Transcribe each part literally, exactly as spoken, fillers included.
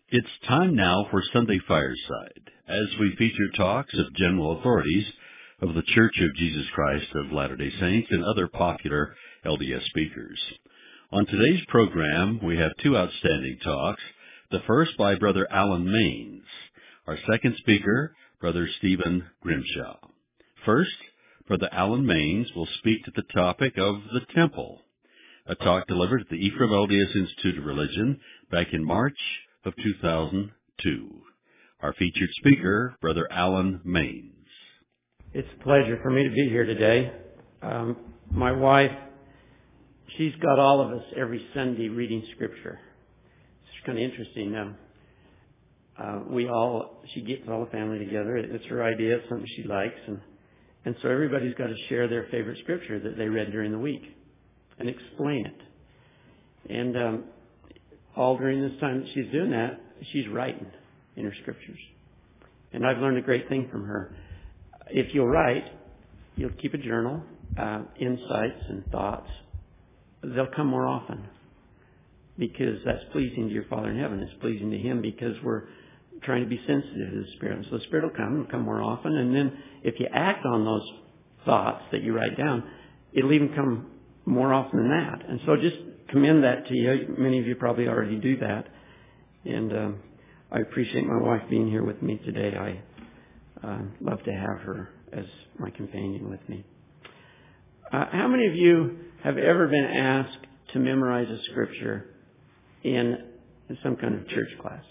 It's time now for Sunday Fireside, as we feature talks of general authorities of the Church of Jesus Christ of Latter-day Saints and other popular L D S speakers. On today's program, we have two outstanding talks, the first by Brother Alan Maines, our second speaker, Brother Stephen Grimshaw. First, Brother Alan Maines will speak to the topic of the temple, a talk delivered at the Ephraim L D S Institute of Religion back in March of two thousand two. Our featured speaker, Brother Alan Maines. It's a pleasure for me to be here today. Um, my wife, she's got all of us every Sunday reading Scripture. It's kind of interesting. Um, uh, we all, she gets all the family together. It's her idea. It's something she likes. And, and so everybody's got to share their favorite Scripture that they read during the week and explain it. And um, all during this time that she's doing that, she's writing in her Scriptures. And I've learned a great thing from her. If you'll write, you'll keep a journal, uh, insights and thoughts. They'll come more often because that's pleasing to your Father in heaven. It's pleasing to Him because we're trying to be sensitive to the Spirit. So the Spirit will come and come more often. And then if you act on those thoughts that you write down, it'll even come more often than that. And so just commend that to you. Many of you probably already do that. And um, I appreciate my wife being here with me today. I uh, love to have her as my companion with me. Uh, how many of you have ever been asked to memorize a scripture in some kind of church class?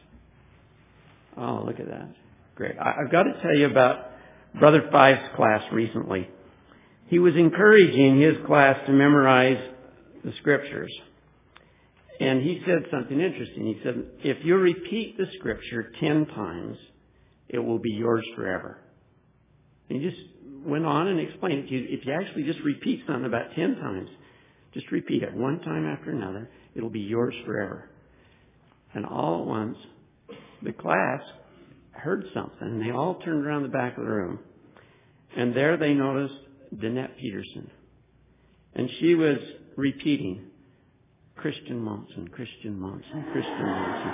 Oh, look at that. Great. I, I've got to tell you about Brother Five's class recently. He was encouraging his class to memorize the scriptures. And he said something interesting. He said, if you repeat the scripture ten times, it will be yours forever. And he just went on and explained, if you, if you actually just repeat something about ten times, just repeat it one time after another, it'll be yours forever. And all at once, the class heard something, and they all turned around the back of the room. And there they noticed Danette Peterson. And she was repeating, Christian Monson, Christian Monson, Christian Monson.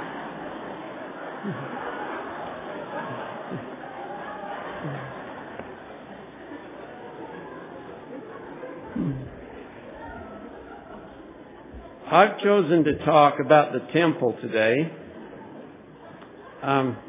I've chosen to talk about the temple today. Um,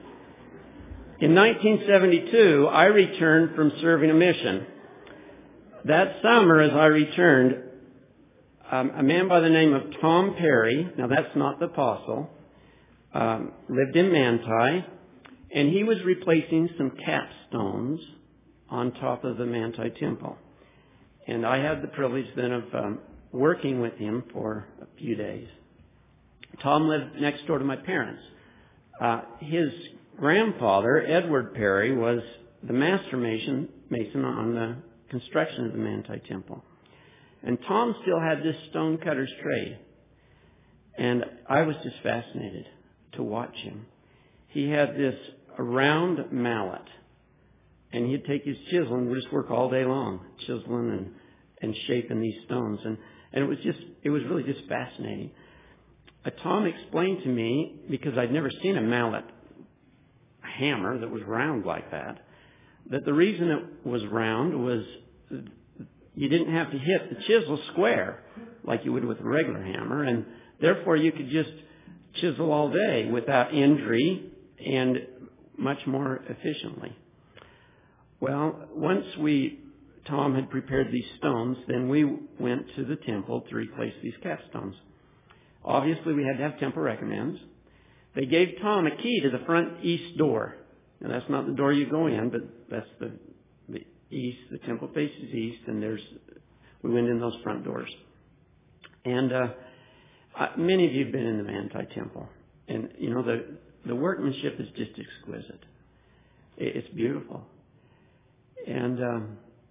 in nineteen seventy-two, I returned from serving a mission. That summer, as I returned, um, a man by the name of Tom Perry, now that's not the apostle, um, lived in Manti, and he was replacing some capstones on top of the Manti temple. And I had the privilege then of um, working with him for a few days. Tom lived next door to my parents. Uh, his grandfather, Edward Perry, was the master mason, mason on the construction of the Manti temple. And Tom still had this stone cutter's trade. And I was just fascinated to watch him. He had this round mallet. And he'd take his chisel and just work all day long, chiseling and, and shaping these stones. And, and it was just, it was really just fascinating. Uh, Tom explained to me, because I'd never seen a mallet hammer that was round like that, that the reason it was round was you didn't have to hit the chisel square like you would with a regular hammer, and therefore you could just chisel all day without injury and much more efficiently. Well, once we, Tom had prepared these stones, then we went to the temple to replace these capstones. Obviously, we had to have temple recommends. They gave Tom a key to the front east door. Now, that's not the door you go in, but that's the, the east. The temple faces east, and there's we went in those front doors. And uh, uh, many of you have been in the Manti temple, and you know the the workmanship is just exquisite. It, it's beautiful, and um,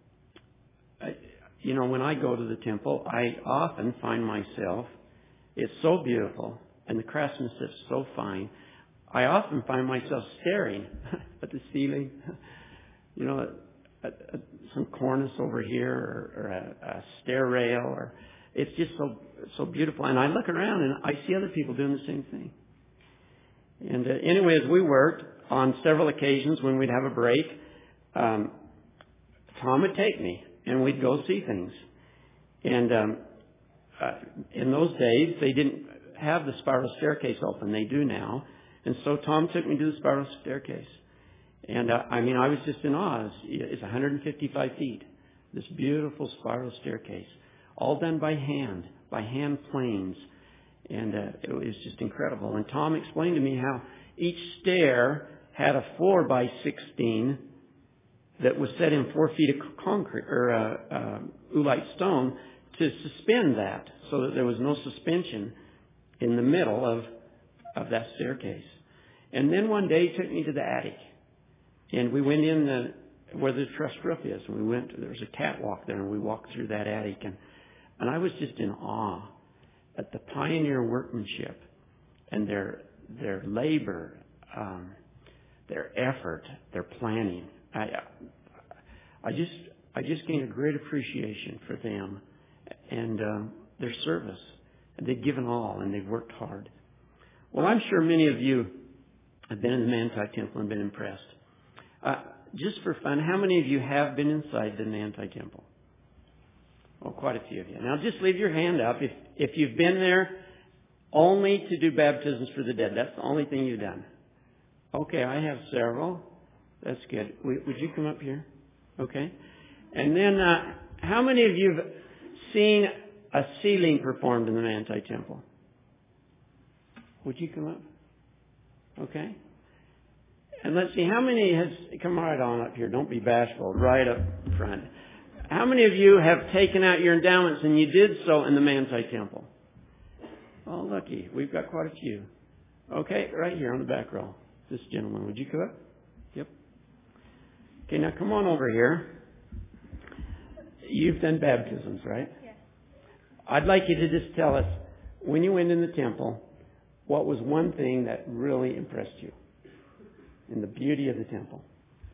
I, you know when I go to the temple, I often find myself. It's so beautiful, and the craftsmanship is so fine. I often find myself staring at the ceiling, you know, at, at some cornice over here, or, or a, a stair rail, or it's just so so beautiful. And I look around and I see other people doing the same thing. And uh, anyway, as we worked on several occasions when we'd have a break, um, Tom would take me and we'd go see things. And um, uh, in those days, they didn't have the spiral staircase open. They do now. And so Tom took me to the spiral staircase. And uh, I mean, I was just in awe. It's, it's one hundred fifty-five feet. This beautiful spiral staircase, all done by hand, by hand planes. And uh, it was just incredible. And Tom explained to me how each stair had a four by sixteen that was set in four feet of concrete or uh, uh, oolite stone to suspend that, so that there was no suspension in the middle of of that staircase. And then one day he took me to the attic, and we went in the where the truss roof is. And we went. There was a catwalk there, and we walked through that attic, and and I was just in awe at the pioneer workmanship and their their labor, um, their effort, their planning. I I just I just gained a great appreciation for them and um, their service. And they've given all, and they've worked hard. Well, I'm sure many of you have been in the Manti Temple and been impressed. Uh, just for fun, how many of you have been inside the Manti Temple? Oh, quite a few of you. Now, just leave your hand up if if you've been there only to do baptisms for the dead. That's the only thing you've done. Okay, I have several. That's good. Would you come up here? Okay. And then, uh, how many of you have seen a sealing performed in the Manti Temple? Would you come up? Okay. And let's see, how many has, come right on up here, don't be bashful, right up front. How many of you have taken out your endowments and you did so in the Manti Temple? Oh, lucky. We've got quite a few. Okay, right here on the back row. This gentleman, would you come up? Yep. Okay, now come on over here. You've done baptisms, right? Yes. I'd like you to just tell us, when you went in the temple, what was one thing that really impressed you in the beauty of the temple?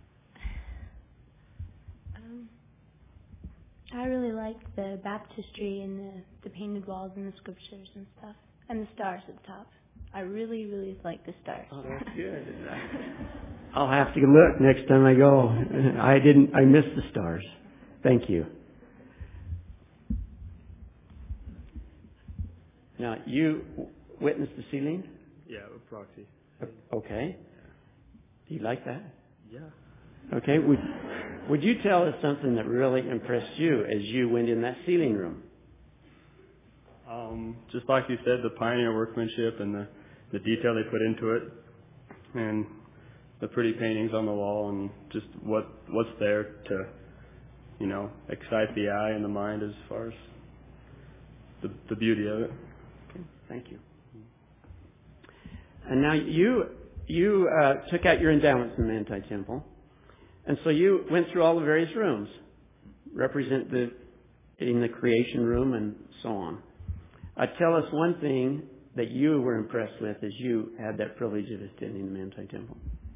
Um, I really liked the baptistry and the, the painted walls and the scriptures and stuff, and the stars at the top. I really, really like the stars. Oh, that's good. I'll have to look next time I go. I didn't. I missed the stars. Thank you. Now, you witnessed the ceiling? Yeah, with proxy. Okay. Do you like that? Yeah. Okay. Would Would you tell us something that really impressed you as you went in that ceiling room? Um, just like you said, the pioneer workmanship and the, the detail they put into it, and the pretty paintings on the wall, and just what what's there to, you know, excite the eye and the mind as far as the the beauty of it. Okay, thank you. And now you you uh, took out your endowments in the Manti Temple, and so you went through all the various rooms, represent the in the creation room and so on. Uh, tell us one thing that you were impressed with as you had that privilege of attending the Manti Temple.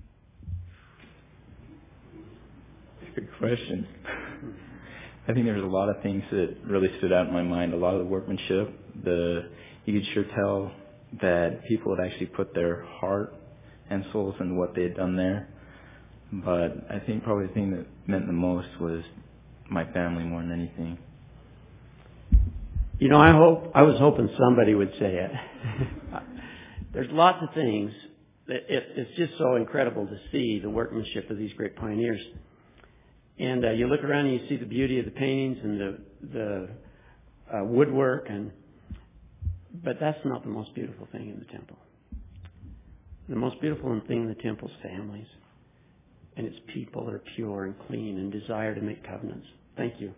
Good question. I think there was a lot of things that really stood out in my mind. A lot of the workmanship, the you could sure tell that people had actually put their heart and souls into what they had done there. But I think probably the thing that meant the most was my family more than anything. You know, I hope I was hoping somebody would say it. There's lots of things that it, it's just so incredible to see the workmanship of these great pioneers. And uh, you look around and you see the beauty of the paintings and the the uh, woodwork, and but that's not the most beautiful thing in the temple. The most beautiful thing in the temple is families, and its people that are pure and clean and desire to make covenants. Thank you.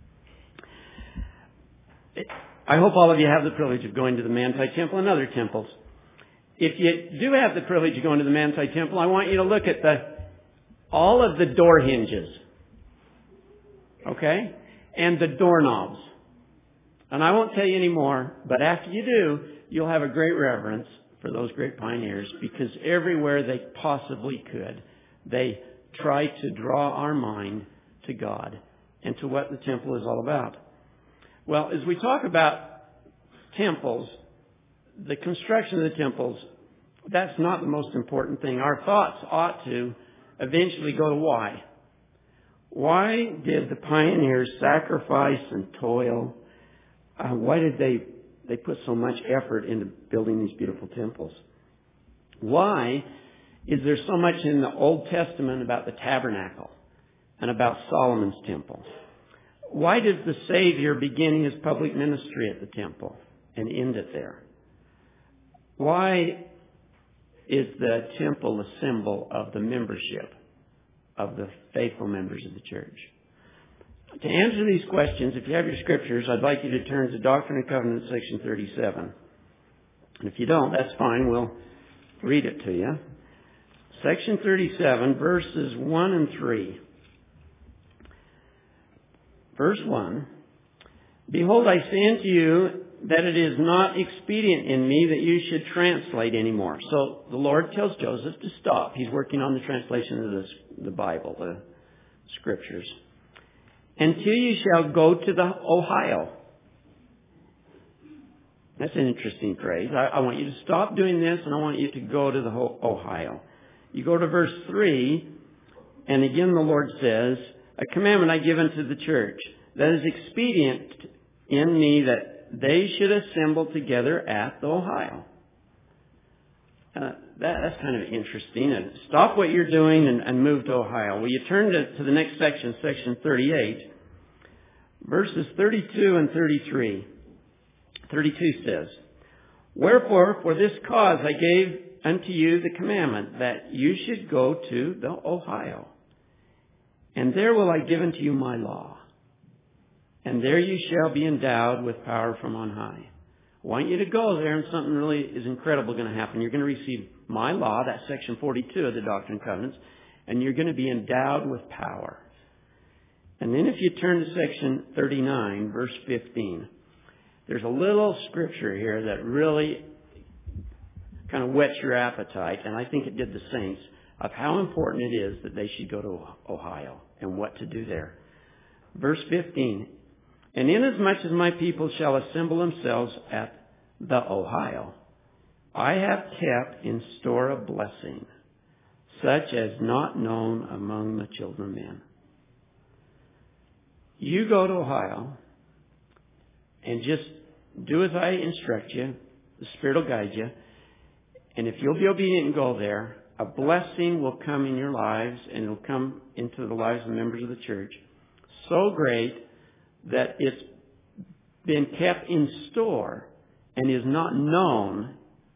I hope all of you have the privilege of going to the Manti Temple and other temples. If you do have the privilege of going to the Manti Temple, I want you to look at the all of the door hinges, okay, and the doorknobs. And I won't tell you any more, but after you do, you'll have a great reverence for those great pioneers, because everywhere they possibly could, they tried to draw our mind to God and to what the temple is all about. Well, as we talk about temples, the construction of the temples that's not the most important thing. Our thoughts ought to eventually go to why. Why did the pioneers sacrifice and toil? Uh, why did they, they put so much effort into building these beautiful temples? Why is there so much in the Old Testament about the tabernacle and about Solomon's temple? Why does the Savior begin his public ministry at the temple and end it there? Why is the temple a symbol of the membership of the faithful members of the church? To answer these questions, if you have your scriptures, I'd like you to turn to Doctrine and Covenants, section thirty-seven. And if you don't, that's fine. We'll read it to you. Section thirty-seven, verses one and three. Verse one, Behold, I say unto you that it is not expedient in me that you should translate anymore. So the Lord tells Joseph to stop. He's working on the translation of this, the Bible, the Scriptures. Until you shall go to the Ohio. That's an interesting phrase. I, I want you to stop doing this, and I want you to go to the Ohio. You go to verse three, and again the Lord says, A commandment I give unto the church, that is expedient in me that they should assemble together at the Ohio. Uh, that, that's kind of interesting. And stop what you're doing and, and move to Ohio. Well, you turn to, to the next section, section thirty-eight, verses thirty-two and thirty-three. thirty-two says, Wherefore, for this cause I gave unto you the commandment that you should go to the Ohio. And there will I give unto you my law. And there you shall be endowed with power from on high. I want you to go there, and something really is incredible going to happen. You're going to receive my law, that's section forty-two of the Doctrine and Covenants, and you're going to be endowed with power. And then if you turn to section thirty-nine, verse fifteen, there's a little scripture here that really kind of whets your appetite, and I think it did the saints, of how important it is that they should go to Ohio and what to do there. Verse fifteen, And inasmuch as my people shall assemble themselves at the Ohio, I have kept in store a blessing, such as not known among the children of men. You go to Ohio and just do as I instruct you. The Spirit will guide you. And if you'll be obedient and go there, a blessing will come in your lives, and it will come into the lives of the members of the church. So great that it's been kept in store and is not known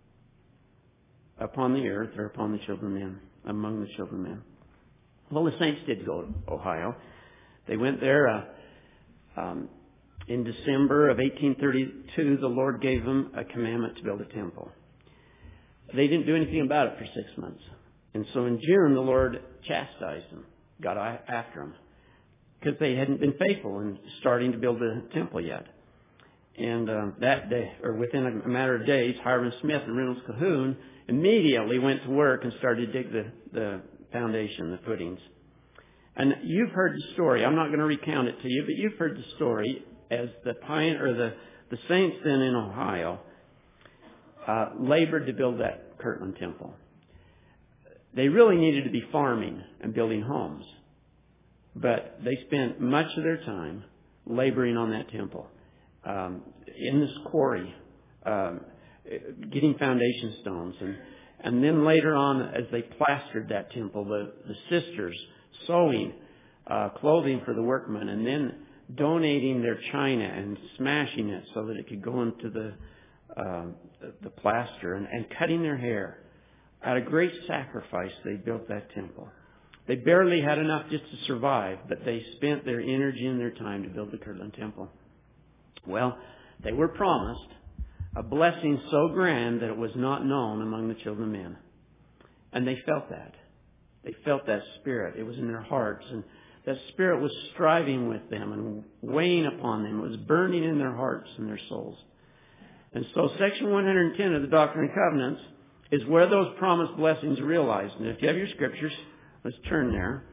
upon the earth or upon the children of men, among the children of men. Well, the saints did go to Ohio. They went there uh, um, in December of eighteen thirty-two. The Lord gave them a commandment to build a temple. They didn't do anything about it for six months. And so in June, the Lord chastised them, got after them, because they hadn't been faithful in starting to build the temple yet. And uh, that day, or within a matter of days, Hiram Smith and Reynolds Cahoon immediately went to work and started to dig the, the foundation, the footings. And you've heard the story. I'm not going to recount it to you, but you've heard the story as the pine or the, the saints then in Ohio uh, labored to build that Kirtland Temple. They really needed to be farming and building homes, but they spent much of their time laboring on that temple, um, in this quarry, um, getting foundation stones, and and then later on, as they plastered that temple, the, the sisters sewing uh, clothing for the workmen, and then donating their china and smashing it so that it could go into the uh, the, the plaster, and, and cutting their hair. At a great sacrifice, they built that temple. They barely had enough just to survive, but they spent their energy and their time to build the Kirtland Temple. Well, they were promised a blessing so grand that it was not known among the children of men. And they felt that. They felt that spirit. It was in their hearts. And that spirit was striving with them and weighing upon them. It was burning in their hearts and their souls. And so section one hundred ten of the Doctrine and Covenants is where those promised blessings are realized. And if you have your scriptures, let's turn there.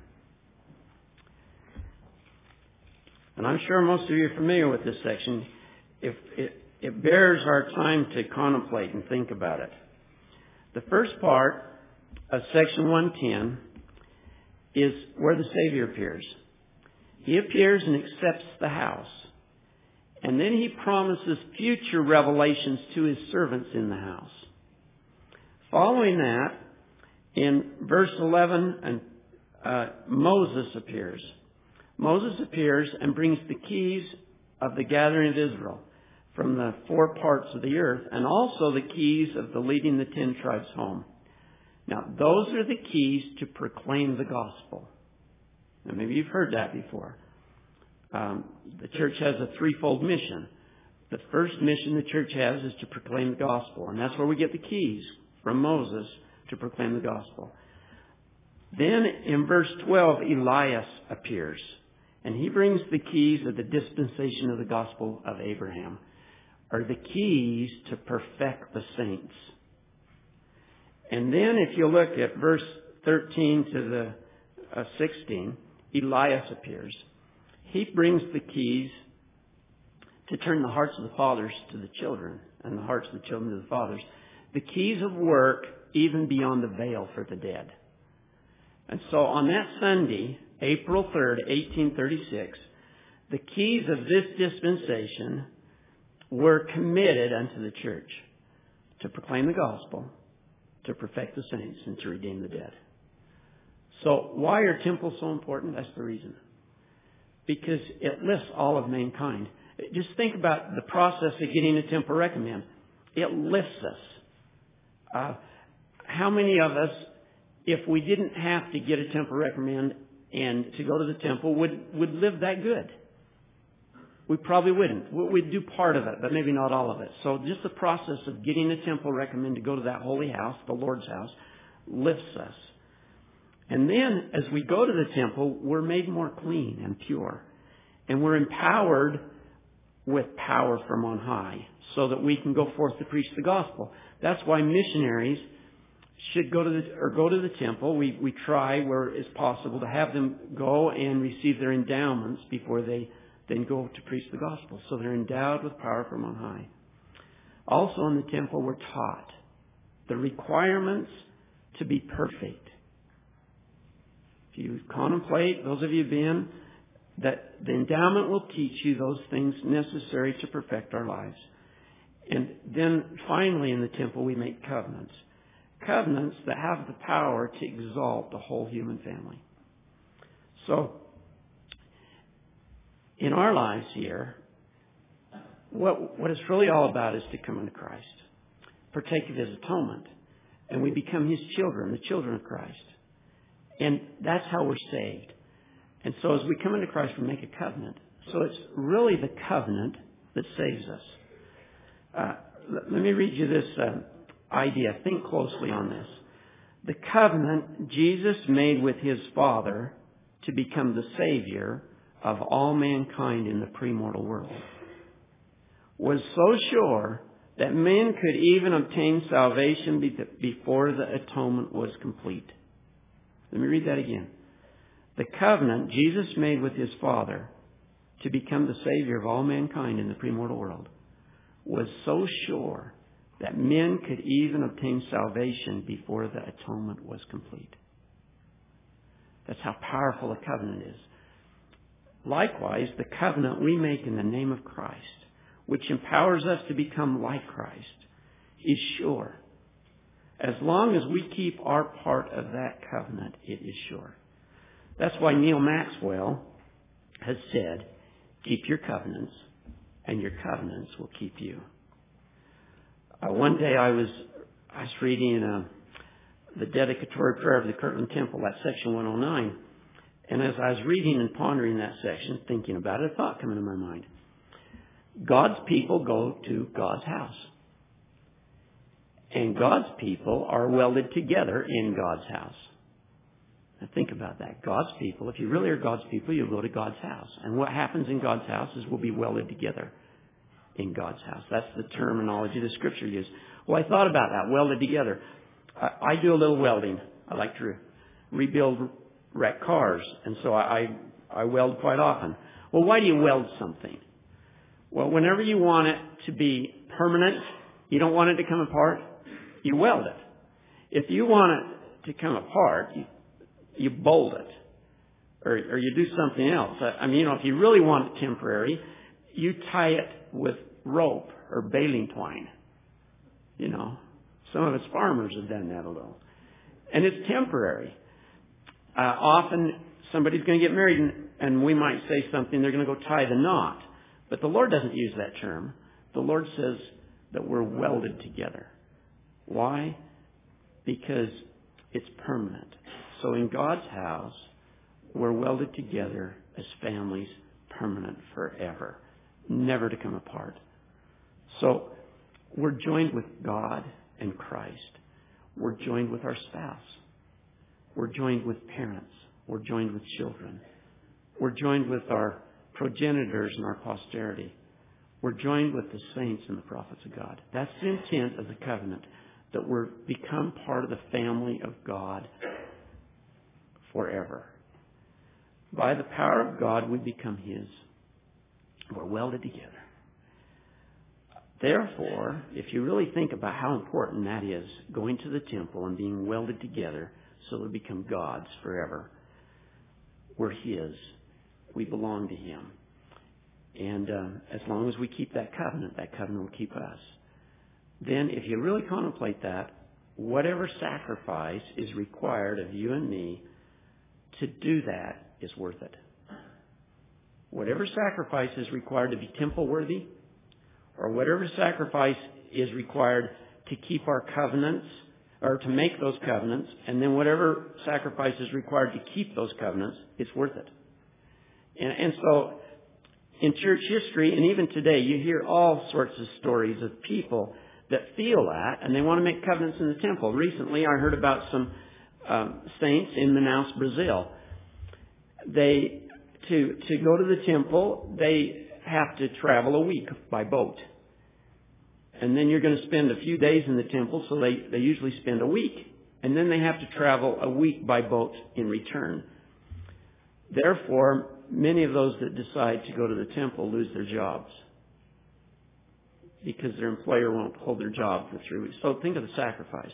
And I'm sure most of you are familiar with this section. If it, it bears our time to contemplate and think about it. The first part of section one ten is where the Savior appears. He appears and accepts the house. And then he promises future revelations to his servants in the house. Following that, in verse eleven, and, uh, Moses appears. Moses appears and brings the keys of the gathering of Israel from the four parts of the earth, and also the keys of the leading the ten tribes home. Now, those are the keys to proclaim the gospel. Now, maybe you've heard that before. Um, the church has a threefold mission. The first mission the church has is to proclaim the gospel, and that's where we get the keys from Moses to proclaim the gospel. Then in verse twelve, Elias appears, and he brings the keys of the dispensation of the gospel of Abraham, or the keys to perfect the saints. And then if you look at verse thirteen to the uh, sixteen, Elias appears. He brings the keys to turn the hearts of the fathers to the children and the hearts of the children to the fathers. The keys of work even beyond the veil for the dead. And so on that Sunday, April third, eighteen thirty-six, the keys of this dispensation were committed unto the church to proclaim the gospel, to perfect the saints, and to redeem the dead. So why are temples so important? That's the reason. Because it lifts all of mankind. Just think about the process of getting a temple recommend. It lifts us. Uh, how many of us, if we didn't have to get a temple recommend and to go to the temple, would, would live that good? We probably wouldn't. We'd do part of it, but maybe not all of it. So just the process of getting a temple recommend to go to that holy house, the Lord's house, lifts us. And then as we go to the temple, we're made more clean and pure. And we're empowered with power from on high so that we can go forth to preach the gospel. That's why missionaries should go to the, or go to the temple. We, we try where it's possible to have them go and receive their endowments before they then go to preach the gospel. So they're endowed with power from on high. Also in the temple, we're taught the requirements to be perfect. If you contemplate, those of you who've been, that the endowment will teach you those things necessary to perfect our lives. And then finally in the temple, we make covenants. Covenants that have the power to exalt the whole human family. So, in our lives here, what, what it's really all about is to come into Christ, partake of His atonement, and we become His children, the children of Christ. And that's how we're saved. And so as we come into Christ, we make a covenant. So it's really the covenant that saves us. Uh, let me read you this uh, idea. Think closely on this. The covenant Jesus made with His Father to become the Savior of all mankind in the premortal world was so sure that men could even obtain salvation before the atonement was complete. Let me read that again. The covenant Jesus made with His Father to become the Savior of all mankind in the premortal world was so sure that men could even obtain salvation before the atonement was complete. That's how powerful a covenant is. Likewise, the covenant we make in the name of Christ, which empowers us to become like Christ, is sure. As long as we keep our part of that covenant, it is sure. That's why Neil Maxwell has said, keep your covenants, and your covenants will keep you. Uh, one day I was I was reading uh, the dedicatory prayer of the Kirtland Temple, that's section one oh nine. And as I was reading and pondering that section, thinking about it, a thought came into my mind. God's people go to God's house. And God's people are welded together in God's house. Now think about that. God's people, if you really are God's people, you'll go to God's house. And what happens in God's house is we'll be welded together in God's house. That's the terminology the Scripture uses. Well, I thought about that, welded together. I, I do a little welding. I like to re- rebuild wrecked cars. And so I, I weld quite often. Well, why do you weld something? Well, whenever you want it to be permanent, you don't want it to come apart, you weld it. If you want it to come apart, you, you bolt it. Or, or you do something else. I mean, you know, if you really want it temporary, you tie it with rope or baling twine. You know, some of us farmers have done that a little. And it's temporary. Uh, often somebody's going to get married and, and we might say something, they're going to go tie the knot. But the Lord doesn't use that term. The Lord says that we're welded together. Why? Because it's permanent. So in God's house, we're welded together as families, permanent forever, never to come apart. So we're joined with God and Christ. We're joined with our spouse. We're joined with parents. We're joined with children. We're joined with our progenitors and our posterity. We're joined with the saints and the prophets of God. That's the intent of the covenant, that we're become part of the family of God forever. By the power of God, we become His. We're welded together. Therefore, if you really think about how important that is, going to the temple and being welded together so that we become God's forever, we're His. We belong to Him. And uh, as long as we keep that covenant, that covenant will keep us. Then, if you really contemplate that, whatever sacrifice is required of you and me to do that is worth it. Whatever sacrifice is required to be temple worthy, or whatever sacrifice is required to keep our covenants, or to make those covenants, and then whatever sacrifice is required to keep those covenants, it's worth it. And, and so, in church history, and even today, you hear all sorts of stories of people that feel that, and they want to make covenants in the temple. Recently, I heard about some um, saints in Manaus, Brazil. They, to, to go to the temple, they have to travel a week by boat. And then you're going to spend a few days in the temple, so they, they usually spend a week. And then they have to travel a week by boat in return. Therefore, many of those that decide to go to the temple lose their jobs, because their employer won't hold their job for three weeks. So think of the sacrifice.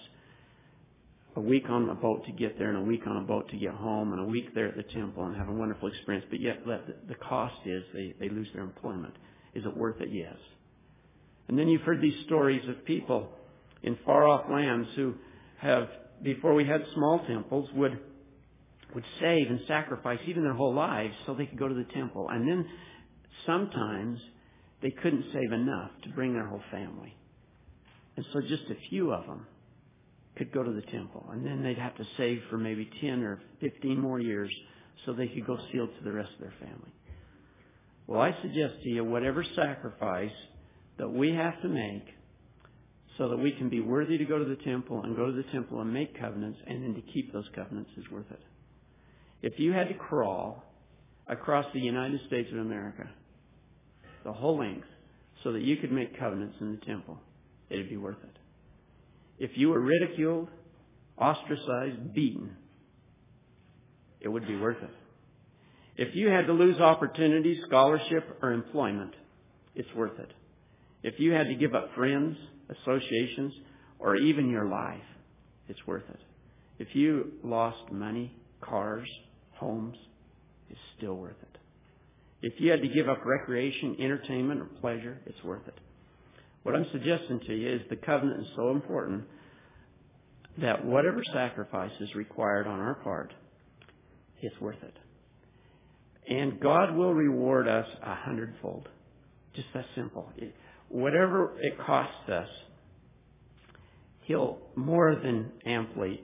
A week on a boat to get there, and a week on a boat to get home, and a week there at the temple and have a wonderful experience. But yet the cost is they, they lose their employment. Is it worth it? Yes. And then you've heard these stories of people in far-off lands who have, before we had small temples, would would save and sacrifice even their whole lives so they could go to the temple. And then sometimes they couldn't save enough to bring their whole family. And so just a few of them could go to the temple. And then they'd have to save for maybe ten or fifteen more years so they could go seal to the rest of their family. Well, I suggest to you, whatever sacrifice that we have to make so that we can be worthy to go to the temple and go to the temple and make covenants and then to keep those covenants is worth it. If you had to crawl across the United States of America, the whole length, so that you could make covenants in the temple, it'd be worth it. If you were ridiculed, ostracized, beaten, it would be worth it. If you had to lose opportunity, scholarship, or employment, it's worth it. If you had to give up friends, associations, or even your life, it's worth it. If you lost money, cars, homes, it's still worth it. If you had to give up recreation, entertainment, or pleasure, it's worth it. What I'm suggesting to you is the covenant is so important that whatever sacrifice is required on our part, it's worth it. And God will reward us a hundredfold. Just that simple. It, whatever it costs us, He'll more than amply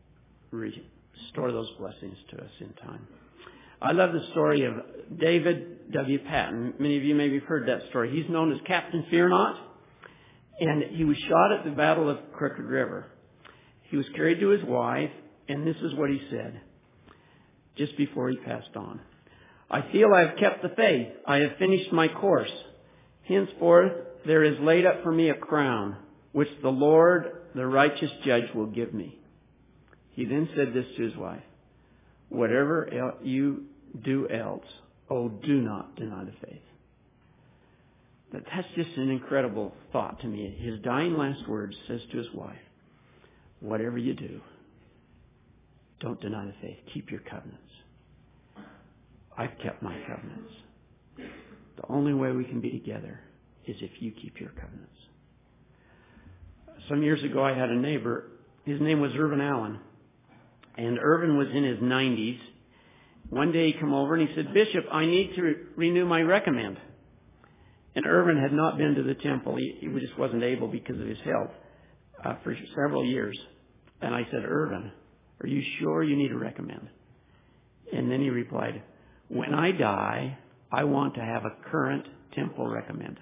restore those blessings to us in time. I love the story of David W. Patton. Many of you maybe have heard that story. He's known as Captain Fear Not. And he was shot at the Battle of Crooked River. He was carried to his wife, and this is what he said just before he passed on. I feel I have kept the faith. I have finished my course. Henceforth, there is laid up for me a crown, which the Lord, the righteous judge, will give me. He then said this to his wife. Whatever you do else, oh, do not deny the faith. That's just an incredible thought to me. His dying last words says to his wife, whatever you do, don't deny the faith. Keep your covenants. I've kept my covenants. The only way we can be together is if you keep your covenants. Some years ago, I had a neighbor. His name was Irvin Allen. And Irvin was in his nineties. One day he came over and he said, Bishop, I need to re- renew my recommend. And Irvin had not been to the temple. He, he just wasn't able because of his health uh, for several years. And I said, Irvin, are you sure you need a recommend? And then he replied, when I die, I want to have a current temple recommend.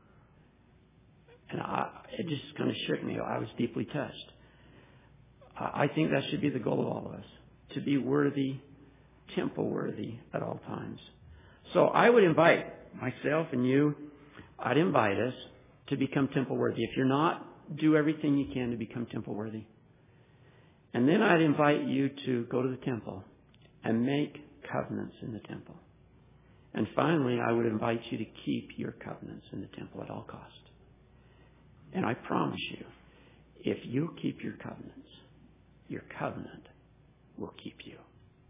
And I, it just kind of shook me. I was deeply touched. I think that should be the goal of all of us, to be worthy, temple worthy at all times. So I would invite myself and you, I'd invite us to become temple worthy. If you're not, do everything you can to become temple worthy. And then I'd invite you to go to the temple and make covenants in the temple. And finally, I would invite you to keep your covenants in the temple at all costs. And I promise you, if you keep your covenants, your covenant will keep you.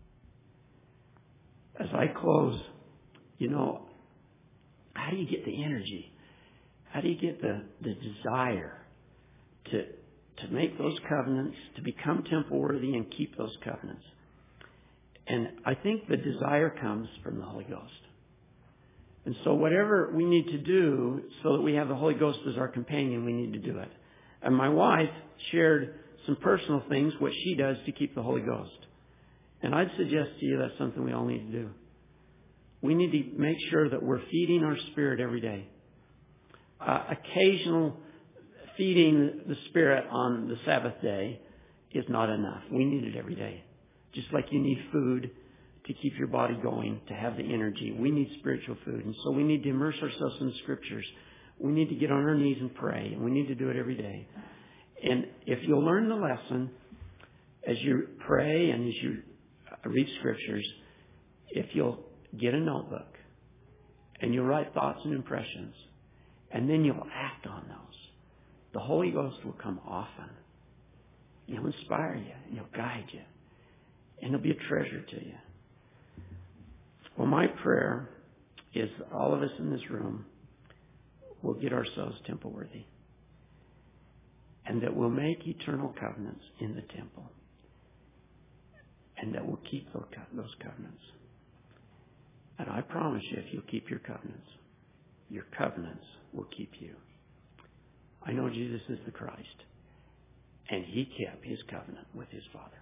As I close, you know, how do you get the energy? How do you get the, the desire to, to make those covenants, to become temple worthy and keep those covenants? And I think the desire comes from the Holy Ghost. And so whatever we need to do so that we have the Holy Ghost as our companion, we need to do it. And my wife shared some personal things, what she does to keep the Holy Ghost. And I'd suggest to you that's something we all need to do. We need to make sure that we're feeding our spirit every day. Uh, occasional feeding the spirit on the Sabbath day is not enough. We need it every day. Just like you need food to keep your body going, to have the energy. We need spiritual food. And so we need to immerse ourselves in the Scriptures. We need to get on our knees and pray. And we need to do it every day. And if you'll learn the lesson as you pray and as you read Scriptures, if you'll get a notebook and you'll write thoughts and impressions, and then you'll act on those, the Holy Ghost will come often. He'll inspire you. And he'll guide you. And he'll be a treasure to you. Well, my prayer is all of us in this room will get ourselves temple worthy. And that we'll make eternal covenants in the temple. And that we'll keep those covenants. And I promise you, if you'll keep your covenants, your covenants will keep you. I know Jesus is the Christ. And He kept His covenant with His Father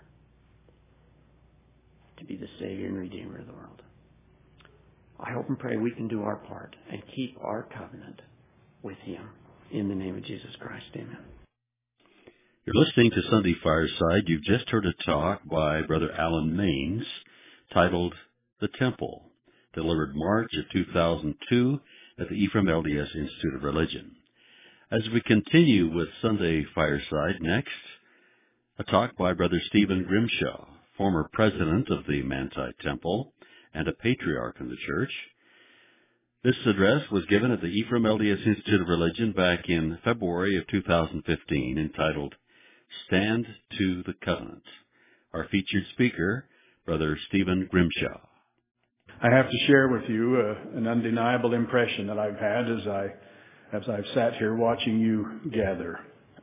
to be the Savior and Redeemer of the world. I hope and pray we can do our part and keep our covenant with Him. In the name of Jesus Christ, amen. You're listening to Sunday Fireside. You've just heard a talk by Brother Alan Maines titled The Temple, delivered March of two thousand two at the Ephraim L D S Institute of Religion. As we continue with Sunday Fireside, next, a talk by Brother Stephen Grimshaw, former president of the Manti Temple and a patriarch in the church. This address was given at the Ephraim L D S Institute of Religion back in February of two thousand fifteen, entitled Stand to the Covenant. Our featured speaker, Brother Stephen Grimshaw. I have to share with you uh, an undeniable impression that I've had as I as I've sat here watching you gather.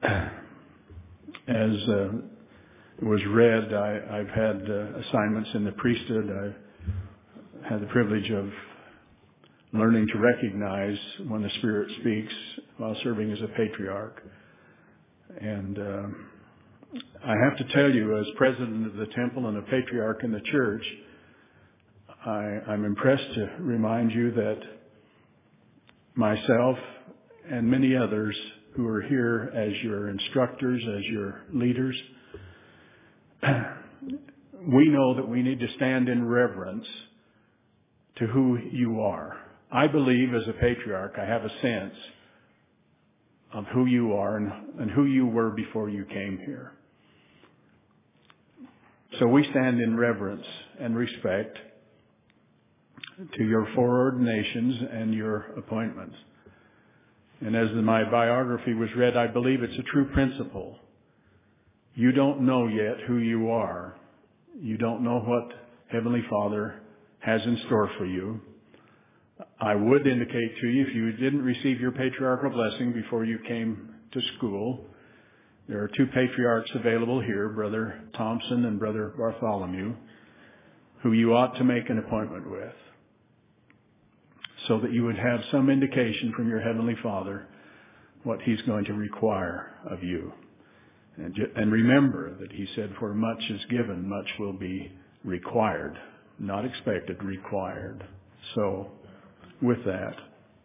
As uh, was read, I, I've had uh, assignments in the priesthood. I've had the privilege of learning to recognize when the Spirit speaks while serving as a patriarch. And uh, I have to tell you, as president of the temple and a patriarch in the church, I, I'm impressed to remind you that myself and many others who are here as your instructors, as your leaders, we know that we need to stand in reverence to who you are. I believe as a patriarch, I have a sense of who you are and, and who you were before you came here. So we stand in reverence and respect to your foreordinations and your appointments. And as my biography was read, I believe it's a true principle You don't know yet who you are. You don't know what Heavenly Father has in store for you. I would indicate to you, if you didn't receive your patriarchal blessing before you came to school, there are two patriarchs available here, Brother Thompson and Brother Bartholomew, who you ought to make an appointment with, so that you would have some indication from your Heavenly Father what He's going to require of you. And, and remember that He said, for much is given, much will be required. Not expected, required. So, with that,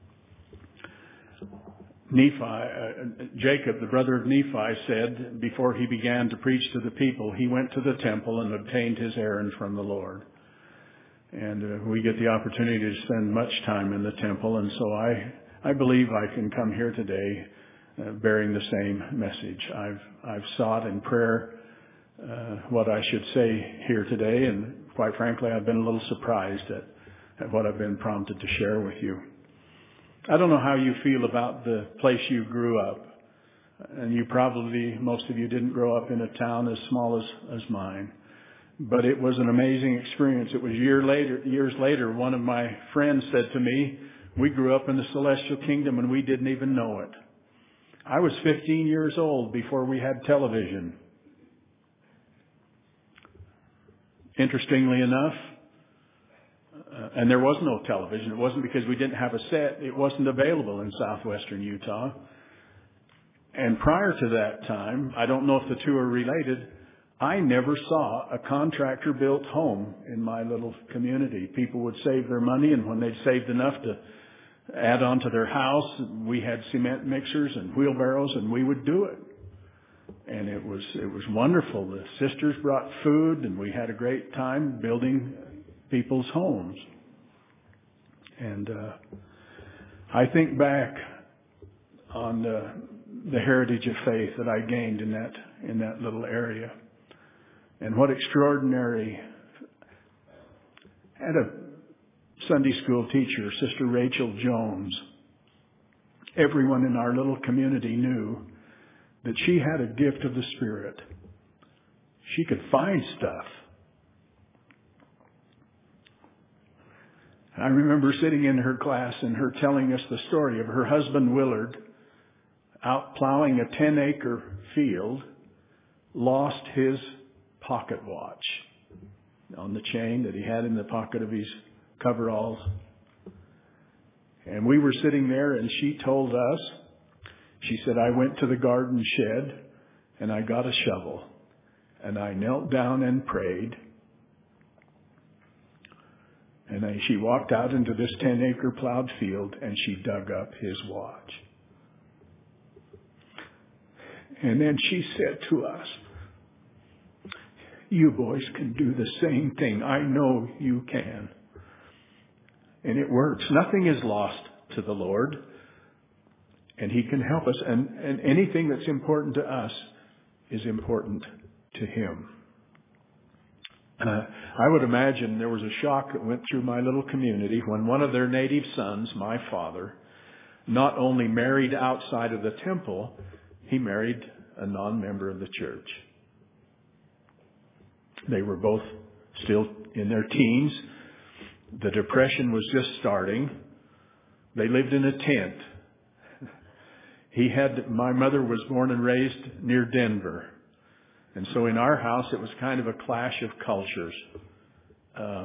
Nephi, uh, Jacob, the brother of Nephi, said before he began to preach to the people, he went to the temple and obtained his errand from the Lord. And uh, we get the opportunity to spend much time in the temple, and so I, I believe I can come here today uh, bearing the same message. I've, I've sought in prayer uh, what I should say here today, and quite frankly, I've been a little surprised at, at what I've been prompted to share with you. I don't know how you feel about the place you grew up. And you probably, most of you didn't grow up in a town as small as, as mine. But it was an amazing experience. It was year later, years later, one of my friends said to me, we grew up in the celestial kingdom and we didn't even know it. I was fifteen years old before we had television. Interestingly enough, Uh, and there was no television. It wasn't because we didn't have a set. It wasn't available in southwestern Utah. And prior to that time, I don't know if the two are related, I never saw a contractor-built home in my little community. People would save their money, and when they'd saved enough to add on to their house, we had cement mixers and wheelbarrows, and we would do it. And it was it was wonderful. The sisters brought food, and we had a great time building people's homes. And uh, I think back on the, the heritage of faith that I gained in that in that little area, and what extraordinary. I had a Sunday school teacher, Sister Rachel Jones. Everyone in our little community knew that she had a gift of the Spirit. She could find stuff. I remember sitting in her class and her telling us the story of her husband Willard out plowing a ten acre field, lost his pocket watch on the chain that he had in the pocket of his coveralls. And we were sitting there and she told us, she said, I went to the garden shed and I got a shovel and I knelt down and prayed. And then she walked out into this ten acre plowed field and she dug up his watch. And then she said to us, you boys can do the same thing. I know you can. And it works. Nothing is lost to the Lord. And He can help us. And, and anything that's important to us is important to Him. Uh, I would imagine there was a shock that went through my little community when one of their native sons, my father, not only married outside of the temple, he married a non-member of the church. They were both still in their teens. The Depression was just starting. They lived in a tent. He had, my mother was born and raised near Denver. And so in our house, it was kind of a clash of cultures. Uh,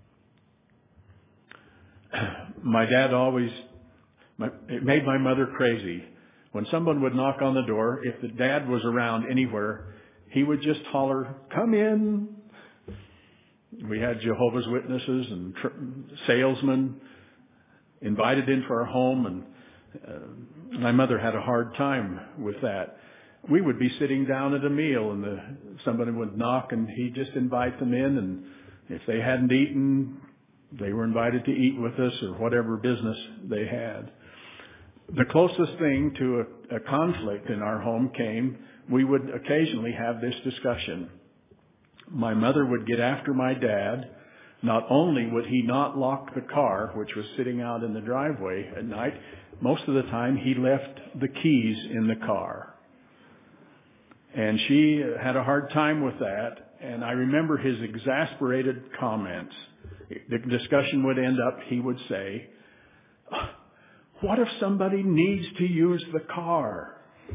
my dad always, my, it made my mother crazy. When someone would knock on the door, if the dad was around anywhere, he would just holler, come in. We had Jehovah's Witnesses and tr- salesmen invited into our home, and uh, my mother had a hard time with that. We would be sitting down at a meal and the, somebody would knock and he'd just invite them in, and if they hadn't eaten, they were invited to eat with us or whatever business they had. The closest thing to a, a conflict in our home came, we would occasionally have this discussion. My mother would get after my dad. Not only would he not lock the car, which was sitting out in the driveway at night, most of the time he left the keys in the car. And she had a hard time with that. And I remember his exasperated comments. The discussion would end up, he would say, "What if somebody needs to use the car?"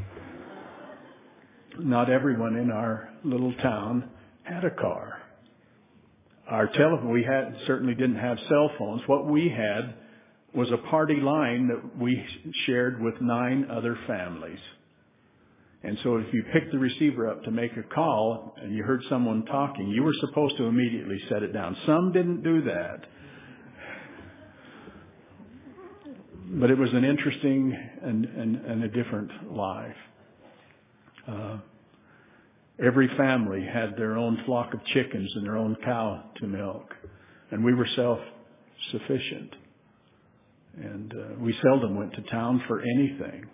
Not everyone in our little town had a car. Our telephone, we had, certainly didn't have cell phones. What we had was a party line that we shared with nine other families. And so if you picked the receiver up to make a call and you heard someone talking, you were supposed to immediately set it down. Some didn't do that. But it was an interesting and, and, and a different life. Uh, every family had their own flock of chickens and their own cow to milk. And we were self-sufficient. And uh, we seldom went to town for anything.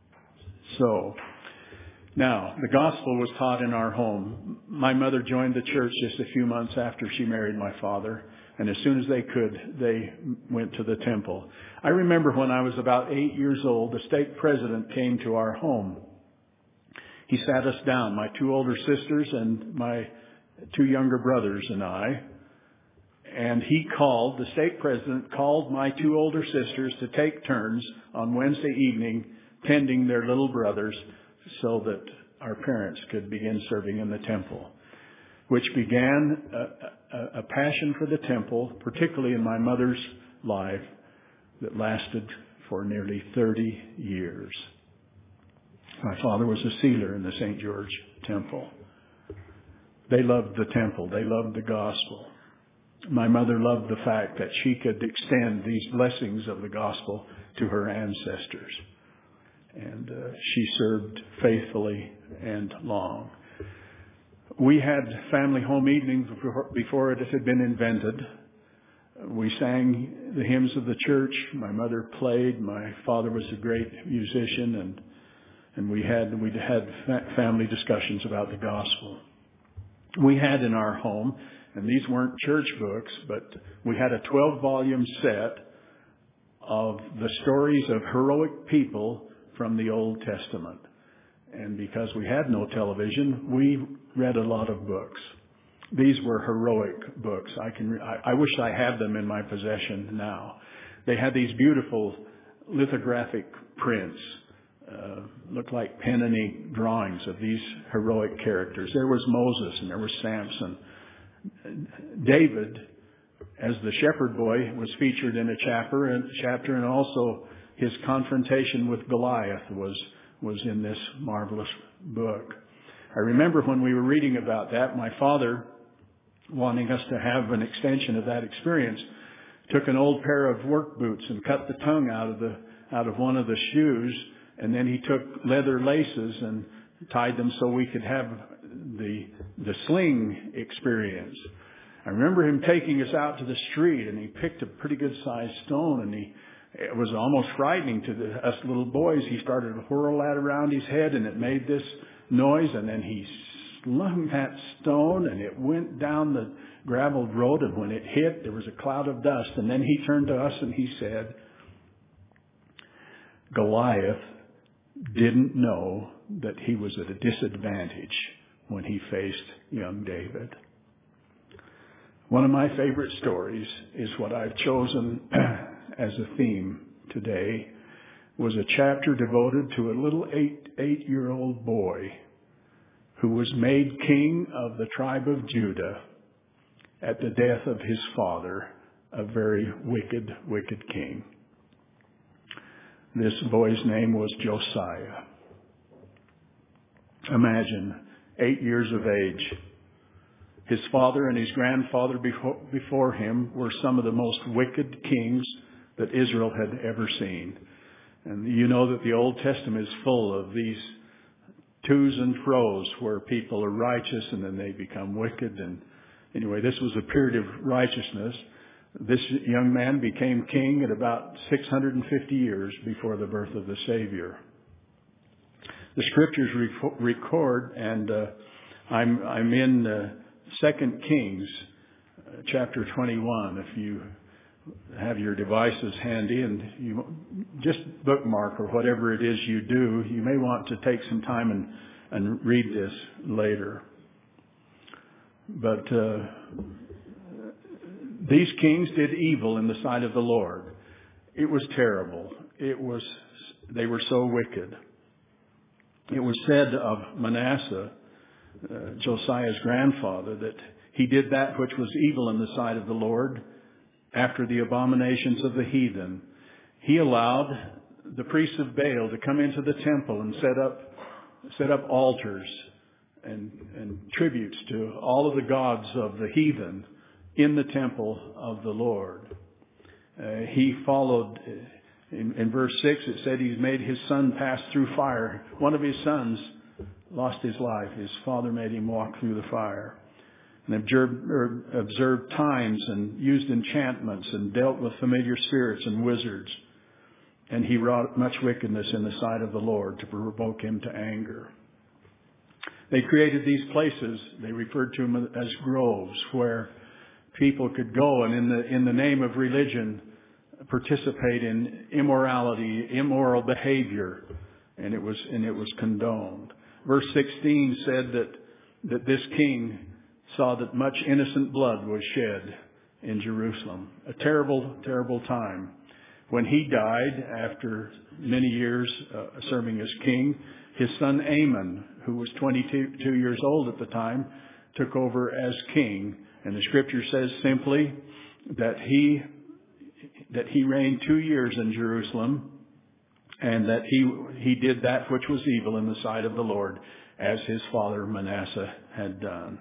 So, now, the gospel was taught in our home. My mother joined the church just a few months after she married my father. And as soon as they could, they went to the temple. I remember when I was about eight years old, the stake president came to our home. He sat us down, my two older sisters and my two younger brothers and I. And he called, the stake president called my two older sisters to take turns on Wednesday evening tending their little brothers so that our parents could begin serving in the temple, which began a, a, a passion for the temple, particularly in my mother's life, that lasted for nearly thirty years. My father was a sealer in the Saint George Temple. They loved the temple. They loved the gospel. My mother loved the fact that she could extend these blessings of the gospel to her ancestors. And uh, she served faithfully and long. We had family home evenings before, before it had been invented. We sang the hymns of the church. My mother played. My father was a great musician, and and we had we had family discussions about the gospel. We had in our home, and these weren't church books, but we had a twelve-volume set of the stories of heroic people from the Old Testament. And because we had no television, we read a lot of books. These were heroic books. I can, I, I wish I had them in my possession now. They had these beautiful lithographic prints, uh, looked like pen and ink drawings of these heroic characters. There was Moses and there was Samson. David, as the shepherd boy, was featured in a chapter, and chapter, and also his confrontation with Goliath was was in this marvelous book. I remember when we were reading about that, my father, wanting us to have an extension of that experience, took an old pair of work boots and cut the tongue out of the out of one of the shoes, and then he took leather laces and tied them so we could have the the sling experience. I remember him taking us out to the street, and he picked a pretty good sized stone, and he it was almost frightening to the, us little boys. He started to whirl that around his head, and it made this noise, and then he slung that stone, and it went down the graveled road, and when it hit, there was a cloud of dust. And then he turned to us and he said, Goliath didn't know that he was at a disadvantage when he faced young David. One of my favorite stories is what I've chosen as a theme today, was a chapter devoted to a little eight, eight-year-old boy who was made king of the tribe of Judah at the death of his father, a very wicked, wicked king. This boy's name was Josiah. Imagine, eight years of age. His father and his grandfather before, before him were some of the most wicked kings that Israel had ever seen. And you know that the Old Testament is full of these twos and fro's where people are righteous and then they become wicked. And anyway, this was a period of righteousness. This young man became king at about six hundred fifty years before the birth of the Savior. The scriptures rec- record, and uh, I'm, I'm in uh, Second Kings, uh, chapter twenty-one. If you have your devices handy and you just bookmark or whatever it is you do, you may want to take some time and and read this later. But uh, these kings did evil in the sight of the Lord. It was terrible. It was, they were so wicked. It was said of Manasseh, uh, Josiah's grandfather, that he did that which was evil in the sight of the Lord after the abominations of the heathen. He allowed the priests of Baal to come into the temple and set up set up altars and, and tributes to all of the gods of the heathen in the temple of the Lord. Uh, he followed, in, in verse six, it said he's made his son pass through fire. One of his sons lost his life. His father made him walk through the fire. And observed, or observed times and used enchantments and dealt with familiar spirits and wizards. And he wrought much wickedness in the sight of the Lord to provoke him to anger. They created these places, they referred to them as groves, where people could go and in the, in the name of religion participate in immorality, immoral behavior. And it was, and it was condoned. Verse sixteen said that, that this king saw that much innocent blood was shed in Jerusalem. A terrible, terrible time. When he died, after many years uh, serving as king, his son Amon, who was twenty-two years old at the time, took over as king. And the scripture says simply that he, that he reigned two years in Jerusalem, and that he, he did that which was evil in the sight of the Lord, as his father Manasseh had done.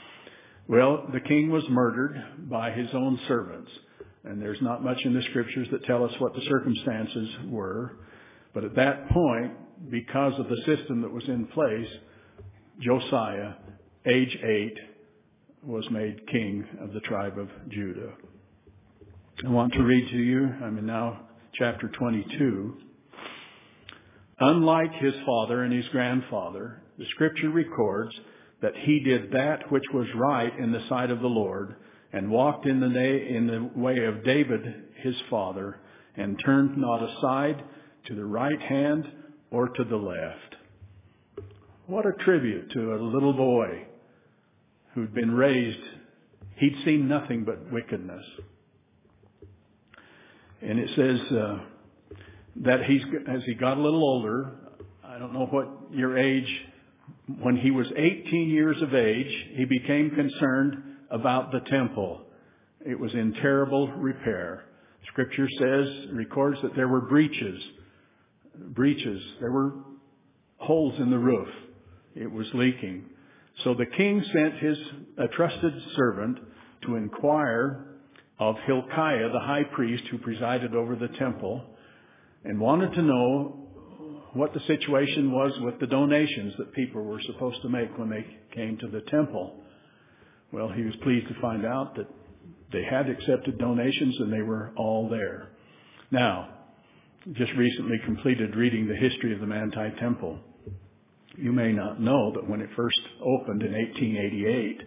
Well, the king was murdered by his own servants. And there's not much in the scriptures that tell us what the circumstances were. But at that point, because of the system that was in place, Josiah, age eight, was made king of the tribe of Judah. I want to read to you, I'm in now chapter twenty-two. Unlike his father and his grandfather, the scripture records that he did that which was right in the sight of the Lord, and walked in the, na- in the way of David, his father, and turned not aside to the right hand or to the left. What a tribute to a little boy who'd been raised, he'd seen nothing but wickedness. And it says uh, that he's, as he got a little older, I don't know what your age, when he was eighteen years of age, he became concerned about the temple. It was in terrible repair. Scripture says, records that there were breaches. Breaches. There were holes in the roof. It was leaking. So the king sent his a trusted servant to inquire of Hilkiah, the high priest who presided over the temple, and wanted to know what the situation was with the donations that people were supposed to make when they came to the temple. Well, he was pleased to find out that they had accepted donations and they were all there. Now, just recently completed reading the history of the Manti Temple. You may not know that when it first opened in eighteen eighty-eight,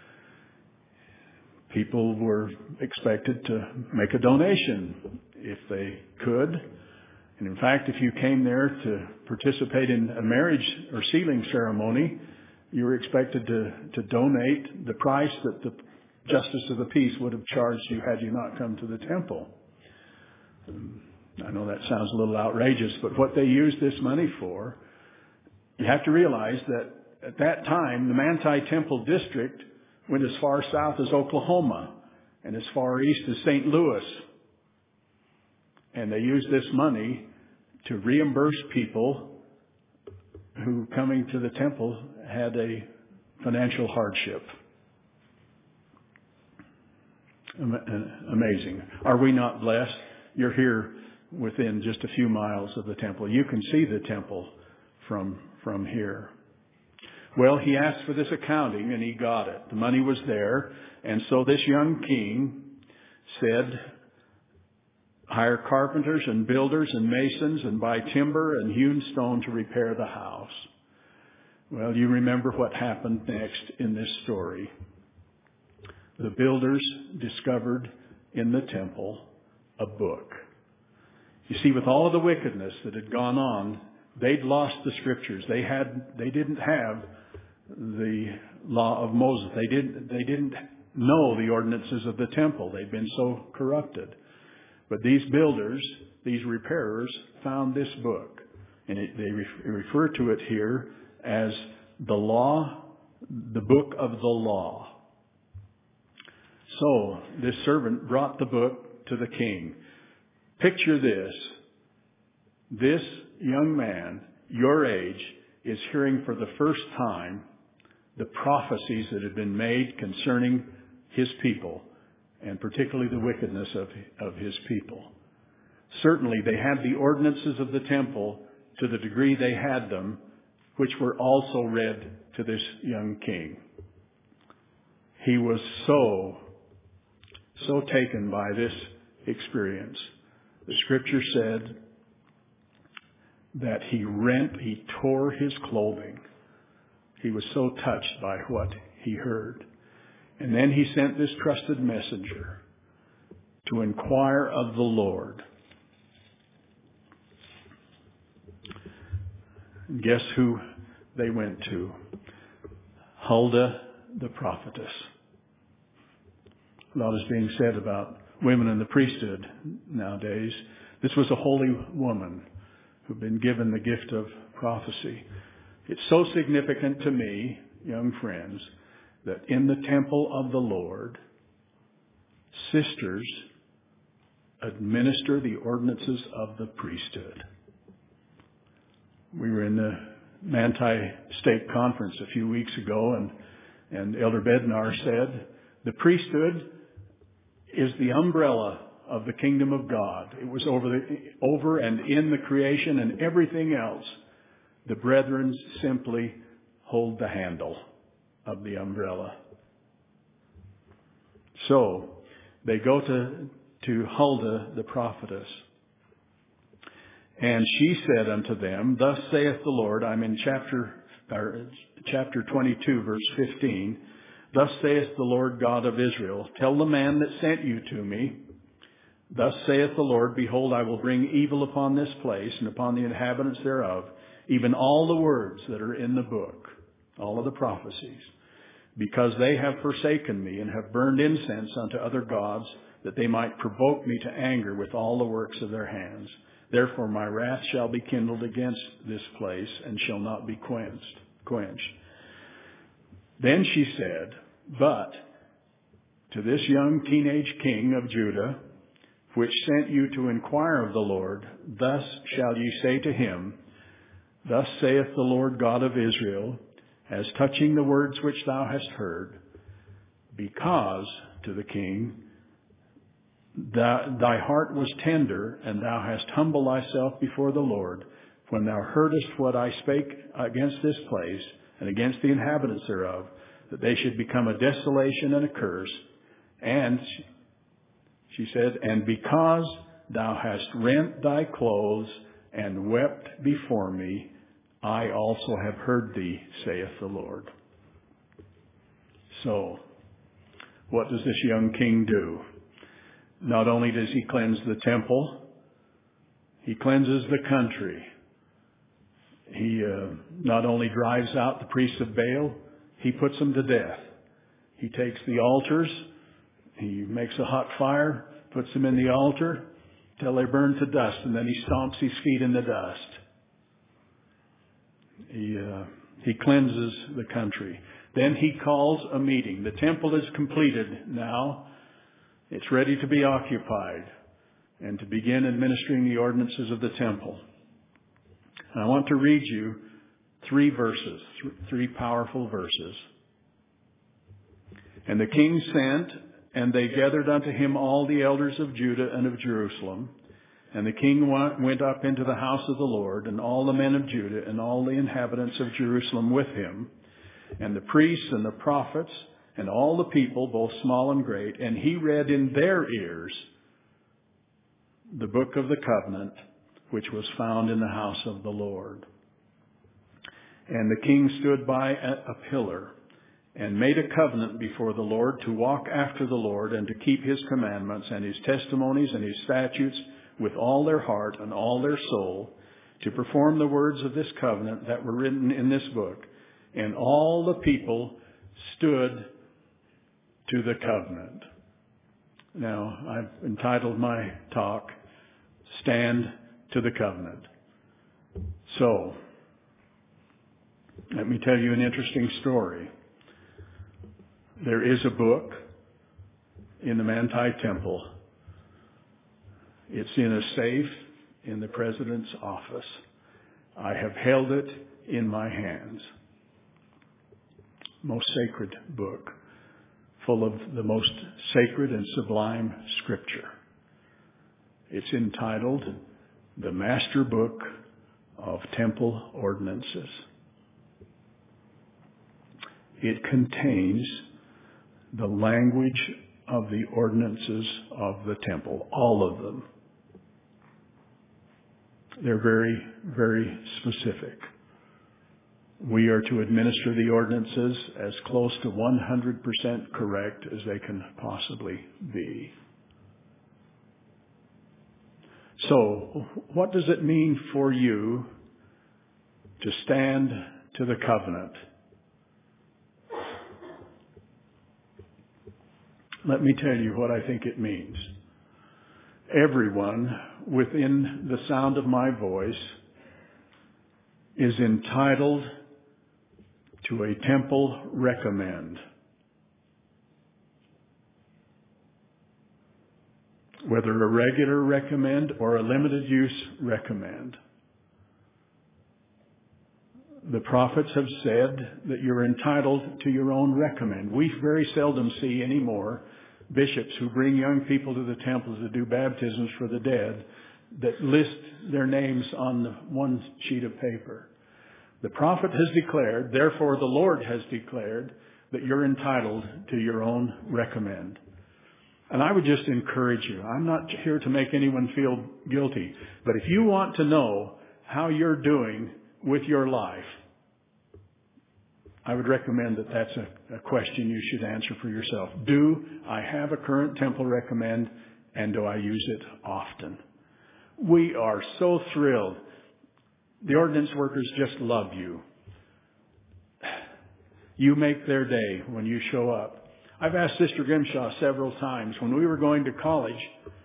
people were expected to make a donation if they could. And in fact, if you came there to participate in a marriage or sealing ceremony, you were expected to, to donate the price that the justice of the peace would have charged you had you not come to the temple. Um, I know that sounds a little outrageous, but what they used this money for, you have to realize that at that time, the Manti Temple District went as far south as Oklahoma and as far east as Saint Louis. And they used this money to reimburse people who, coming to the temple, had a financial hardship. Amazing. Are we not blessed? You're here within just a few miles of the temple. You can see the temple from, from here. Well, he asked for this accounting and he got it. The money was there. And so this young king said, hire carpenters and builders and masons and buy timber and hewn stone to repair the house. Well, you remember what happened next in this story. The builders discovered in the temple a book. You see, with all of the wickedness that had gone on they'd lost the scriptures. They had, they didn't have the law of Moses. They didn't, they didn't know the ordinances of the temple. They'd been so corrupted. But these builders, these repairers, found this book. And it, they refer to it here as the law, the book of the law. So this servant brought the book to the king. Picture this. This young man, your age, is hearing for the first time the prophecies that have been made concerning his people, and particularly the wickedness of, of his people. Certainly they had the ordinances of the temple to the degree they had them, which were also read to this young king. He was so, so taken by this experience. The scripture said that he rent, he tore his clothing. He was so touched by what he heard. And then he sent this trusted messenger to inquire of the Lord. And guess who they went to? Huldah the prophetess. A lot is being said about women in the priesthood nowadays. This was a holy woman who'd been given the gift of prophecy. It's so significant to me, young friends, that in the temple of the Lord, sisters administer the ordinances of the priesthood. We were in the Manti Stake Conference a few weeks ago, and, and Elder Bednar said, the priesthood is the umbrella of the kingdom of God. It was over, the, over and in the creation and everything else. The brethren simply hold the handle of the umbrella. So they go to, to Huldah the prophetess. And she said unto them, thus saith the Lord, I'm in chapter, or chapter twenty-two, verse fifteen. Thus saith the Lord God of Israel, tell the man that sent you to me, thus saith the Lord, behold, I will bring evil upon this place and upon the inhabitants thereof, even all the words that are in the book, all of the prophecies, because they have forsaken me and have burned incense unto other gods, that they might provoke me to anger with all the works of their hands. Therefore my wrath shall be kindled against this place and shall not be quenched. quenched. Then she said, but to this young teenage king of Judah, which sent you to inquire of the Lord, thus shall ye say to him, thus saith the Lord God of Israel, as touching the words which thou hast heard, because, to the king, Thou, thy heart was tender, and thou hast humbled thyself before the Lord, when thou heardest what I spake against this place, and against the inhabitants thereof, that they should become a desolation and a curse. And, she said, and because thou hast rent thy clothes, and wept before me, I also have heard thee, saith the Lord. So, what does this young king do? Not only does he cleanse the temple, he cleanses the country. He uh, not only drives out the priests of Baal, he puts them to death. He takes the altars, he makes a hot fire, puts them in the altar till they burn to dust, and then he stomps his feet in the dust. He, uh, he cleanses the country. Then he calls a meeting. The temple is completed now. It's ready to be occupied and to begin administering the ordinances of the temple. And I want to read you three verses, three powerful verses. And the king sent, and they gathered unto him all the elders of Judah and of Jerusalem. And the king went up into the house of the Lord, and all the men of Judah and all the inhabitants of Jerusalem with him, and the priests and the prophets, and all the people, both small and great, and he read in their ears the book of the covenant, which was found in the house of the Lord. And the king stood by a pillar and made a covenant before the Lord to walk after the Lord and to keep his commandments and his testimonies and his statutes with all their heart and all their soul, to perform the words of this covenant that were written in this book. And all the people stood to the covenant. Now, I've entitled my talk, Stand to the Covenant. So, let me tell you an interesting story. There is a book in the Manti Temple. It's in a safe in the President's office. I have held it in my hands. Most sacred book, full of the most sacred and sublime Scripture. It's entitled The Master Book of Temple Ordinances. It contains the language of the ordinances of the temple, all of them. They're very, very specific. We are to administer the ordinances as close to one hundred percent correct as they can possibly be. So, what does it mean for you to stand to the covenant? Let me tell you what I think it means. Everyone within the sound of my voice is entitled to a temple recommend. Whether a regular recommend or a limited use recommend. The prophets have said that you're entitled to your own recommend. We very seldom see anymore bishops who bring young people to the temple to do baptisms for the dead that list their names on one sheet of paper. The prophet has declared, therefore the Lord has declared, that you're entitled to your own recommend. And I would just encourage you. I'm not here to make anyone feel guilty. But if you want to know how you're doing with your life, I would recommend that that's a, a question you should answer for yourself. Do I have a current temple recommend, and do I use it often? We are so thrilled. The ordinance workers just love you. You make their day when you show up. I've asked Sister Grimshaw several times when we were going to college,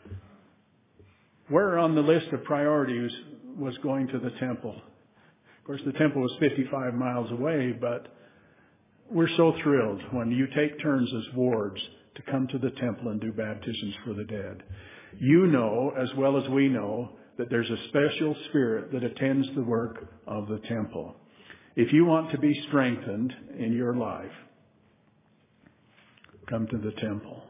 where on the list of priorities was going to the temple? Of course, the temple was fifty-five miles away, but we're so thrilled when you take turns as wards to come to the temple and do baptisms for the dead. You know, as well as we know, that there's a special spirit that attends the work of the temple. If you want to be strengthened in your life, come to the temple.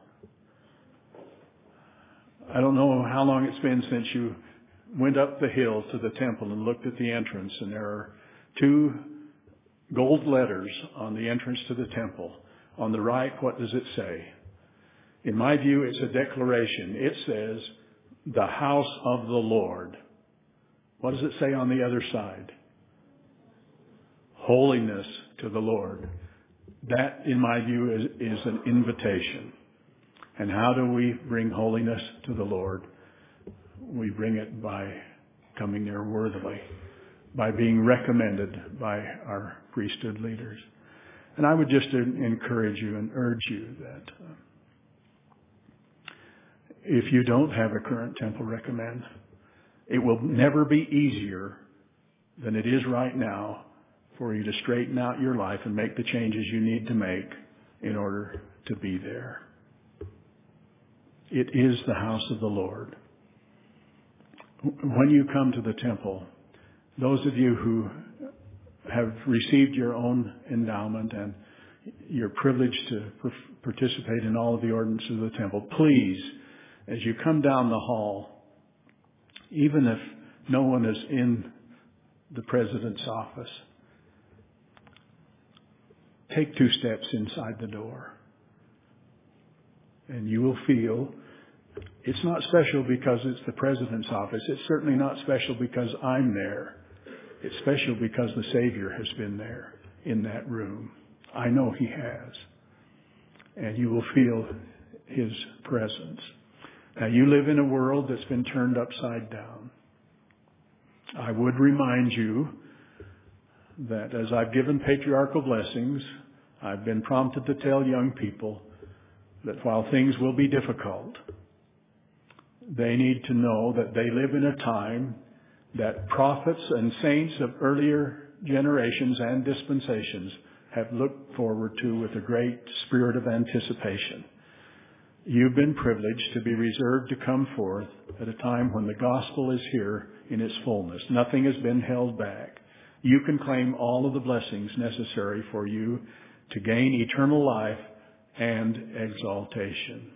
I don't know how long it's been since you went up the hill to the temple and looked at the entrance, and there are two gold letters on the entrance to the temple. On the right, what does it say? In my view, it's a declaration. It says, the house of the Lord. What does it say on the other side? Holiness to the Lord. That, in my view, is, is an invitation. And how do we bring holiness to the Lord? We bring it by coming there worthily, by being recommended by our priesthood leaders. And I would just encourage you and urge you that uh, if you don't have a current temple recommend, it will never be easier than it is right now for you to straighten out your life and make the changes you need to make in order to be there. It is the house of the Lord. When you come to the temple, those of you who have received your own endowment and you're privileged to participate in all of the ordinances of the temple, please, as you come down the hall, even if no one is in the president's office, take two steps inside the door. And you will feel it's not special because it's the president's office. It's certainly not special because I'm there. It's special because the Savior has been there in that room. I know He has. And you will feel His presence. Now, you live in a world that's been turned upside down. I would remind you that as I've given patriarchal blessings, I've been prompted to tell young people that while things will be difficult, they need to know that they live in a time that prophets and saints of earlier generations and dispensations have looked forward to with a great spirit of anticipation. You've been privileged to be reserved to come forth at a time when the gospel is here in its fullness. Nothing has been held back. You can claim all of the blessings necessary for you to gain eternal life and exaltation.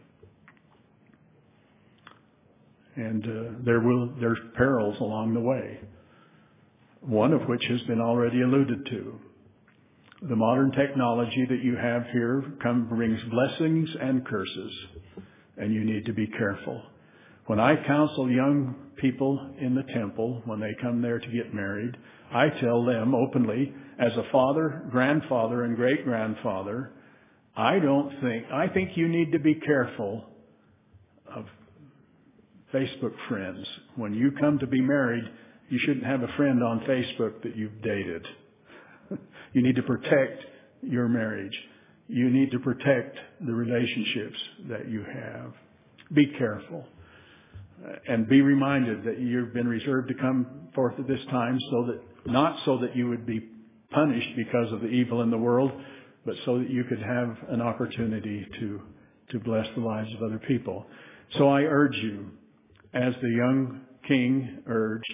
And uh, there will there's perils along the way, one of which has been already alluded to. The modern technology that you have here come, brings blessings and curses, and you need to be careful. When I counsel young people in the temple, when they come there to get married, I tell them openly, as a father, grandfather, and great-grandfather, I don't think, I think you need to be careful of Facebook friends. When you come to be married, you shouldn't have a friend on Facebook that you've dated. You need to protect your marriage. You need to protect the relationships that you have. Be careful. And be reminded that you've been reserved to come forth at this time so that, not so that you would be punished because of the evil in the world, but so that you could have an opportunity to, to bless the lives of other people. So I urge you, as the young king urged,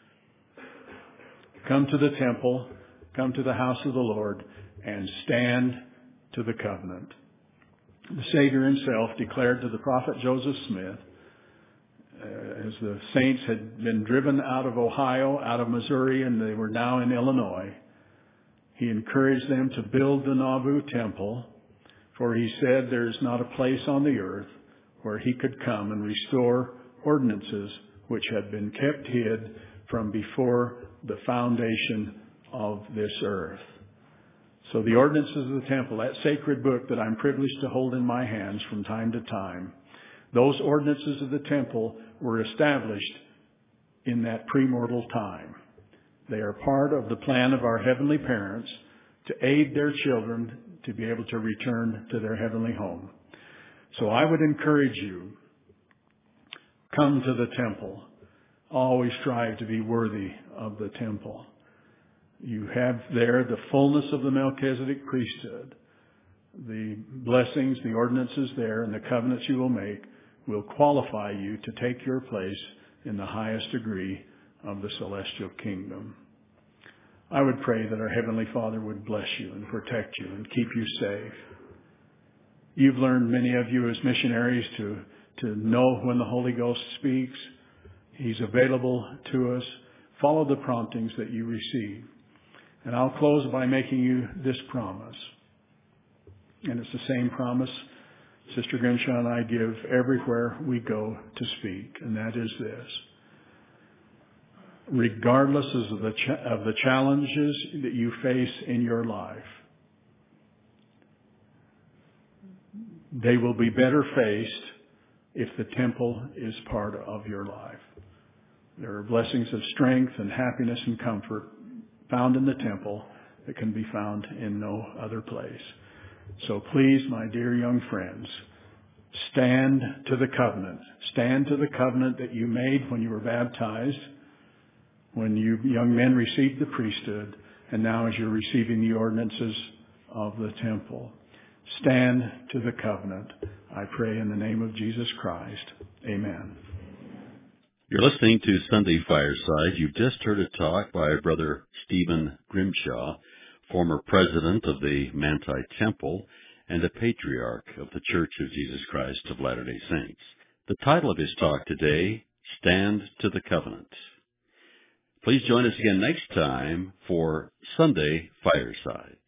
come to the temple, come to the house of the Lord, and stand to the covenant. The Savior himself declared to the prophet Joseph Smith, uh, as the saints had been driven out of Ohio, out of Missouri, and they were now in Illinois, he encouraged them to build the Nauvoo temple, for he said there's not a place on the earth where he could come and restore ordinances which had been kept hid from before the foundation of this earth. So the ordinances of the temple, that sacred book that I'm privileged to hold in my hands from time to time, those ordinances of the temple were established in that premortal time. They are part of the plan of our heavenly parents to aid their children to be able to return to their heavenly home. So I would encourage you, come to the temple. Always strive to be worthy of the temple. You have there the fullness of the Melchizedek priesthood. The blessings, the ordinances there, and the covenants you will make will qualify you to take your place in the highest degree of the celestial kingdom. I would pray that our Heavenly Father would bless you and protect you and keep you safe. You've learned, many of you as missionaries, to, to know when the Holy Ghost speaks. He's available to us. Follow the promptings that you receive. And I'll close by making you this promise. And it's the same promise Sister Grimshaw and I give everywhere we go to speak. And that is this. Regardless of the, ch- of the challenges that you face in your life, they will be better faced if the temple is part of your life. There are blessings of strength and happiness and comfort found in the temple that can be found in no other place. So please, my dear young friends, stand to the covenant. Stand to the covenant that you made when you were baptized, when you young men received the priesthood, and now as you're receiving the ordinances of the temple. Stand to the covenant. I pray in the name of Jesus Christ. Amen. You're listening to Sunday Fireside. You've just heard a talk by Brother Stephen Grimshaw, former president of the Manti Temple and a patriarch of the Church of Jesus Christ of Latter-day Saints. The title of his talk today, Stand to the Covenant. Please join us again next time for Sunday Fireside.